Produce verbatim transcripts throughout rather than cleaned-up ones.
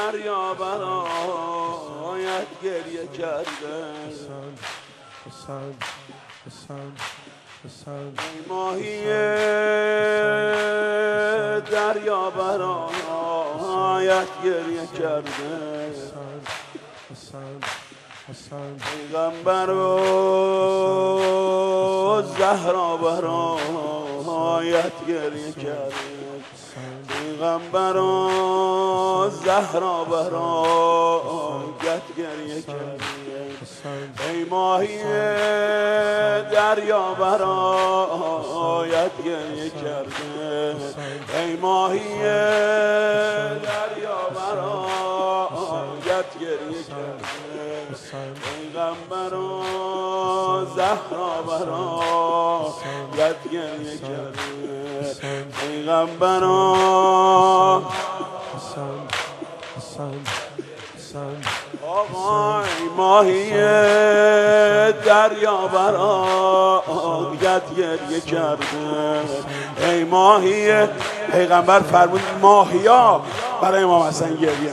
دریا برایت گریه کرده ای ماهی دریا برایت گریه کرده پیغمبر و زهرا برایت گریه کرده پیغمبر و زهرا برایت گریه کرده ای ماهی دریا برایت گریه کرده ای ماهی دریا برایت گریه کرده پیغمبر و زهرا برایت گریه کرده پیغمبر و آقای ماهی دریا برایت گریه کرده ای ماهی پیغمبر فرمود ماهیا برای امام حسن گریه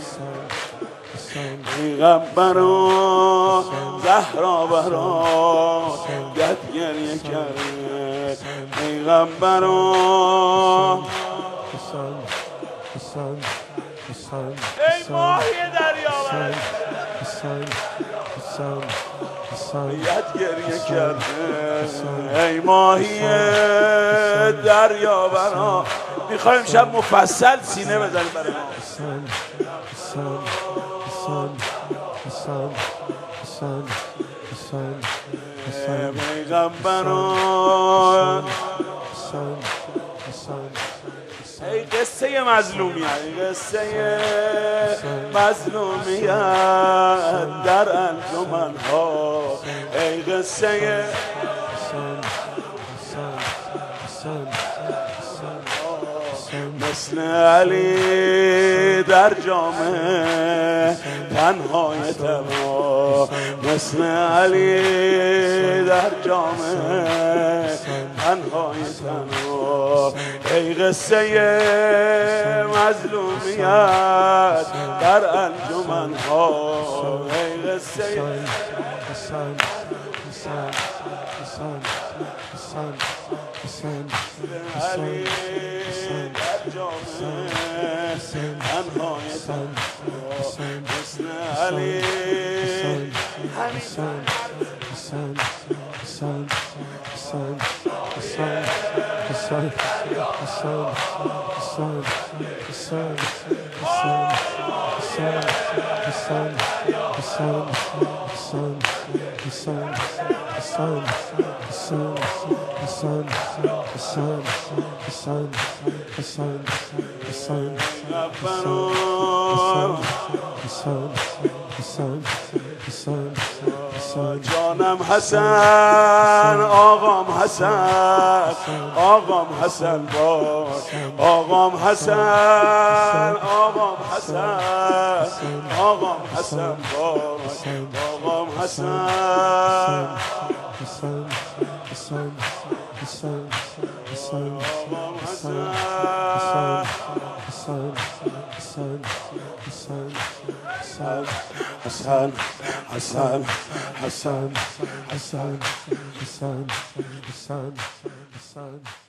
پیغمبر و زهرا برایت گریه کرده پیغمبر و ای ماهی دریا برایت گریه کرده ای ماهی دریا برا میخوایم شب مفصل سینه بزنیم برای ما پیغمبر ای قصه مظلومیت ای قصه مظلومیت در انجمن ها ای قصه مثل علی در جامه تنهای تنها مثل علی در جامه تنهای تنها ای قصه مظلومیت در انجمن ها ای قصه علی در جامعه تنهای تنها مثل علی جانم حسن آقام حسن آقام حسن باش آقام حسن آقام حسن آقام حسن باش آقام حسن آقام حسن حسن حسن حسن حسن حسن حسن حسن